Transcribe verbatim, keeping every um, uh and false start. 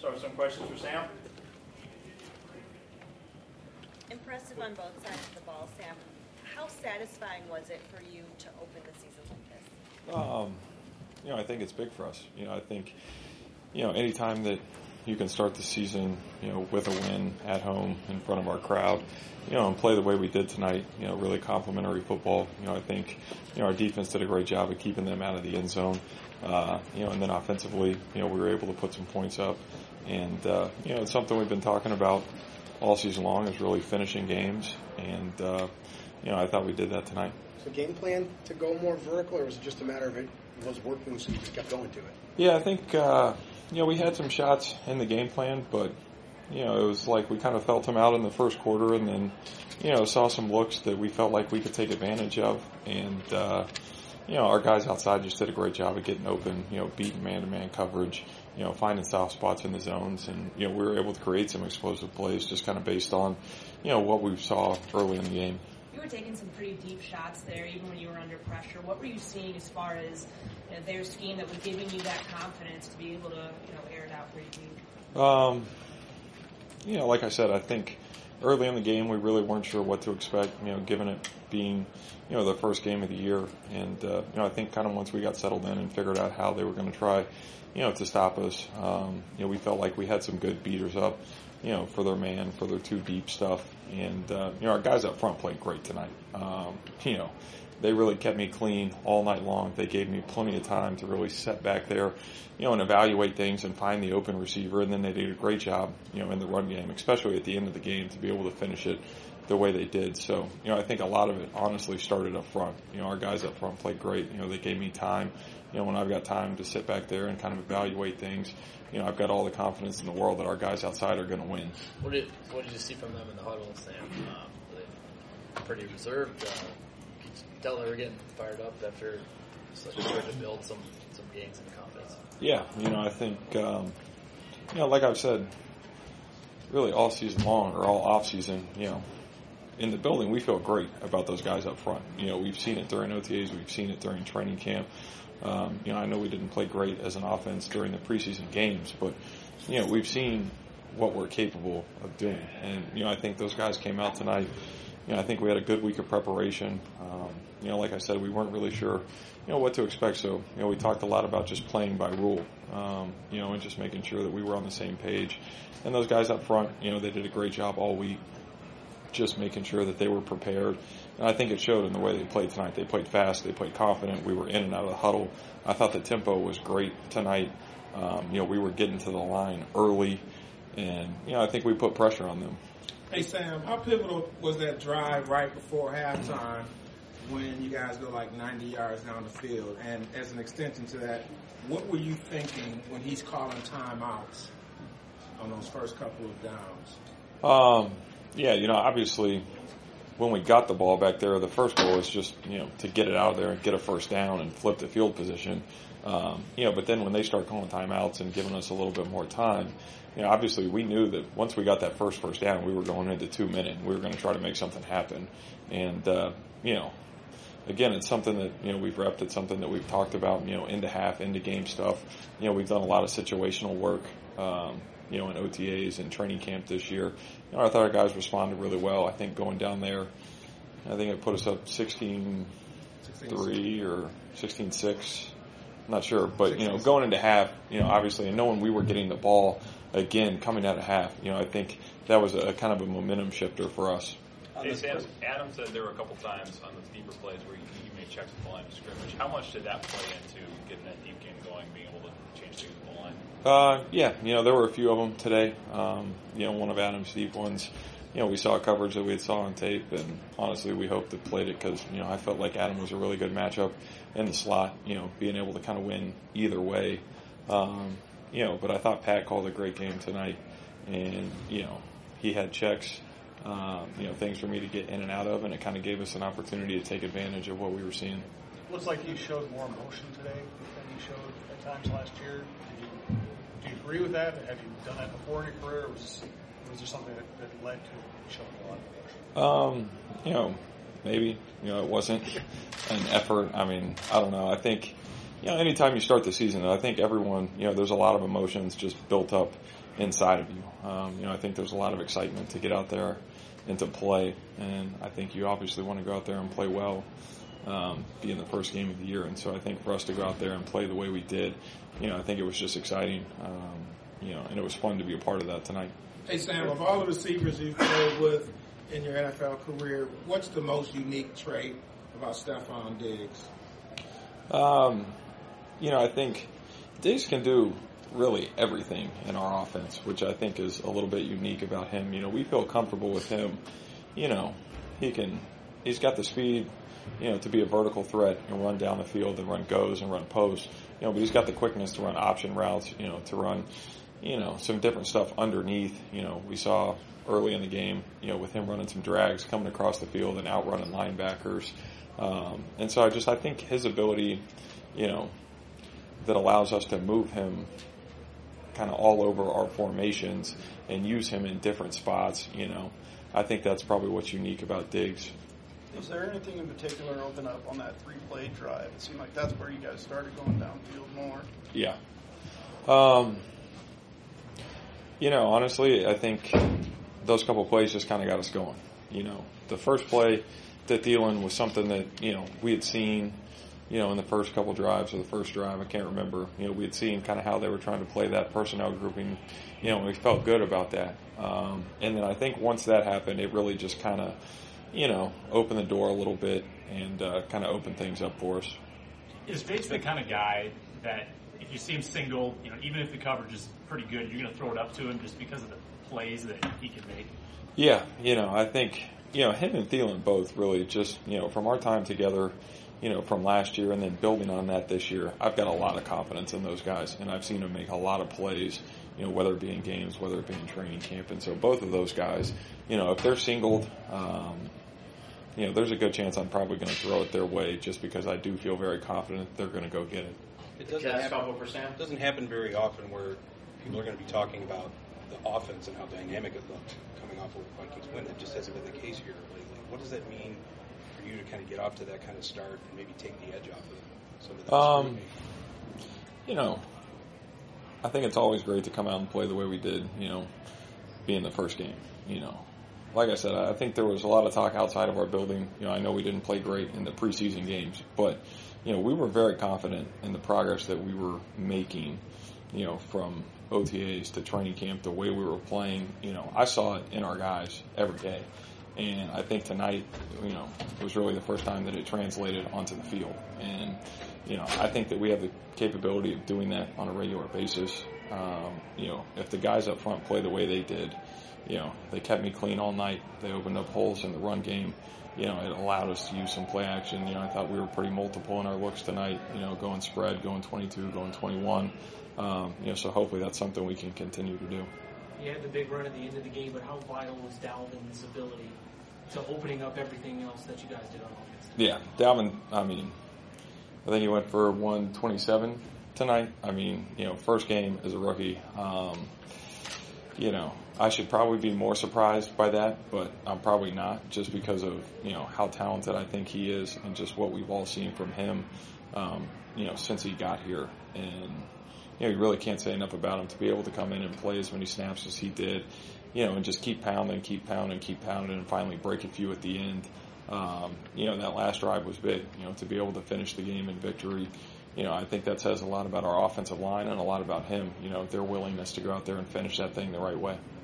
start with some questions for Sam. Impressive on both sides of the ball, Sam. How satisfying was it for you to open the season like this? Um, you know, I think it's big for us. You know, I think, you know, anytime that you can start the season, you know, with a win at home in front of our crowd, you know, and play the way we did tonight, you know, really complimentary football. You know, I think, you know, our defense did a great job of keeping them out of the end zone. Uh, you know, and then offensively, you know, we were able to put some points up. And, uh, you know, it's something we've been talking about all season long is really finishing games. And, uh, you know, I thought we did that tonight. So game plan to go more vertical, or was it just a matter of it was working so you just kept going to it? Yeah, I think, uh, you know, we had some shots in the game plan, but, you know, it was like we kind of felt them out in the first quarter and then, you know, saw some looks that we felt like we could take advantage of. And, uh, you know, our guys outside just did a great job of getting open, you know, beating man-to-man coverage, you know, finding soft spots in the zones. And, you know, we were able to create some explosive plays just kind of based on, you know, what we saw early in the game. You were taking some pretty deep shots there, even when you were under pressure. What were you seeing as far as, you know, their scheme that was giving you that confidence to be able to, you know, air it out pretty deep? Um, you know, like I said, I think early in the game we really weren't sure what to expect, you know, given it being, you know, the first game of the year. And, uh, you know, I think kind of once we got settled in and figured out how they were going to try, you know, to stop us, um, you know, we felt like we had some good beaters up, you know, for their man, for their two deep stuff. And, uh, you know, our guys up front played great tonight. Um, you know, they really kept me clean all night long. They gave me plenty of time to really sit back there, you know, and evaluate things and find the open receiver. And then they did a great job, you know, in the run game, especially at the end of the game, to be able to finish it the way they did. So, you know, I think a lot of it honestly started up front. You know, our guys up front played great. You know, they gave me time. You know, when I've got time to sit back there and kind of evaluate things, you know, I've got all the confidence in the world that our guys outside are going to win. What did what did you see from them in the huddle, Sam? Um, were they pretty reserved? Uh, could you tell they were getting fired up after starting to build some, some gains in confidence? Yeah, you know, I think, um, you know, like I've said, really all season long or all off season, you know, in the building, we feel great about those guys up front. You know, we've seen it during O T As, we've seen it during training camp. Um, you know, I know we didn't play great as an offense during the preseason games, but, you know, we've seen what we're capable of doing. And, you know, I think those guys came out tonight. You know, I think we had a good week of preparation. Um, you know, like I said, we weren't really sure, you know, what to expect. So, you know, we talked a lot about just playing by rule, um, you know, and just making sure that we were on the same page. And those guys up front, you know, they did a great job all week, just making sure that they were prepared. And I think it showed in the way they played tonight. They played fast. They played confident. We were in and out of the huddle. I thought the tempo was great tonight. Um, you know, we were getting to the line early. And, you know, I think we put pressure on them. Hey, Sam, how pivotal was that drive right before halftime when you guys go like ninety yards down the field? And as an extension to that, what were you thinking when he's calling timeouts on those first couple of downs? Um, yeah, you know, obviously when we got the ball back there, the first goal was just, you know, to get it out of there and get a first down and flip the field position. Um, you know, but then when they start calling timeouts and giving us a little bit more time, you know, obviously we knew that once we got that first first down, we were going into two minute and we were going to try to make something happen. And, uh, you know, again, it's something that, you know, we've repped. It's something that we've talked about, you know, into half, into game stuff. You know, we've done a lot of situational work, um, you know, in O T As and training camp this year. You know, I thought our guys responded really well. I think going down there, I think it put us up sixteen three or sixteen six. I'm not sure. But, you know, going into half, you know, obviously, and knowing we were getting the ball again coming out of half, you know, I think that was a, a kind of a momentum shifter for us. Hey, Sam, Adam said there were a couple times on the deeper plays where you, you made checks with the line of scrimmage. How much did that play into getting that deep game going, being able to change things with the line? Uh, yeah, you know, there were a few of them today. Um, you know, one of Adam's deep ones, you know, we saw coverage that we had saw on tape, and honestly, we hoped it played it because, you know, I felt like Adam was a really good matchup in the slot, you know, being able to kind of win either way. Um, you know, but I thought Pat called a great game tonight, and, you know, he had checks, um, you know, things for me to get in and out of, and it kind of gave us an opportunity to take advantage of what we were seeing. Looks like you showed more emotion today than you showed at times last year. Do you, do you agree with that? Have you done that before in your career, or was, was there something that, that led to showing a lot of emotion? Um, you know, maybe, you know, it wasn't an effort. I mean, I don't know. I think, you know, anytime you start the season, I think everyone, you know, there's a lot of emotions just built up inside of you. Um, you know, I think there's a lot of excitement to get out there and to play, and I think you obviously want to go out there and play well, um, being the first game of the year. And so I think for us to go out there and play the way we did, you know, I think it was just exciting, um, you know, and it was fun to be a part of that tonight. Hey, Sam, of all the receivers you've played with in your N F L career, what's the most unique trait about Stephon Diggs? Um, you know, I think Diggs can do really everything in our offense, which I think is a little bit unique about him. You know, we feel comfortable with him. You know, he can, he's got the speed, you know, to be a vertical threat and run down the field and run goes and run posts. You know, but he's got the quickness to run option routes, you know, to run, you know, some different stuff underneath. You know, we saw early in the game, you know, with him running some drags, coming across the field and outrunning linebackers. Um, and so I just, I think his ability, you know, that allows us to move him kind of all over our formations and use him in different spots, you know, I think that's probably what's unique about Diggs. Was there anything in particular open up on that three-play drive? It seemed like that's where you guys started going downfield more. Yeah. Um, you know, honestly, I think those couple of plays just kind of got us going. You know, the first play to Thielen was something that, you know, we had seen, you know, in the first couple drives or the first drive, I can't remember, you know, we had seen kind of how they were trying to play that personnel grouping, you know, and we felt good about that. Um, and then I think once that happened, it really just kind of, you know, opened the door a little bit and uh, kind of opened things up for us. Is Diggs the kind of guy that if you see him single, you know, even if the coverage is pretty good, you're going to throw it up to him just because of the plays that he can make? Yeah, you know, I think, you know, him and Thielen both really just, you know, from our time together, you know, from last year and then building on that this year, I've got a lot of confidence in those guys, and I've seen them make a lot of plays, you know, whether it be in games, whether it be in training camp. And so both of those guys, you know, if they're singled, um, you know, there's a good chance I'm probably going to throw it their way just because I do feel very confident they're going to go get it. It doesn't happen, it doesn't happen very often where people are going to be talking about the offense and how dynamic it looked coming off of a Vikings win. It just hasn't been the case here lately. What does that mean for you to kind of get off to that kind of start and maybe take the edge off of some of that? Um, you know, I think it's always great to come out and play the way we did, you know, being the first game, you know. Like I said, I think there was a lot of talk outside of our building. You know, I know we didn't play great in the preseason games, but, you know, we were very confident in the progress that we were making, you know, from O T As to training camp, the way we were playing. You know, I saw it in our guys every day. And I think tonight, you know, it was really the first time that it translated onto the field. And, you know, I think that we have the capability of doing that on a regular basis. Um, you know, if the guys up front play the way they did, you know, they kept me clean all night. They opened up holes in the run game. You know, it allowed us to use some play action. You know, I thought we were pretty multiple in our looks tonight, you know, going spread, going twenty-two, going twenty-one. Um, you know, so hopefully that's something we can continue to do. You had the big run at the end of the game, but how vital was Dalvin's ability to opening up everything else that you guys did on offense? Yeah, Dalvin, I mean, I think he went for one twenty-seven tonight. I mean, you know, first game as a rookie. Um, you know, I should probably be more surprised by that, but I'm probably not, just because of, you know, how talented I think he is and just what we've all seen from him, um, you know, since he got here. And, you know, you really can't say enough about him to be able to come in and play as many snaps as he did, you know, and just keep pounding, keep pounding, keep pounding, and finally break a few at the end. Um, you know, that last drive was big, you know, to be able to finish the game in victory. You know, I think that says a lot about our offensive line and a lot about him, you know, their willingness to go out there and finish that thing the right way.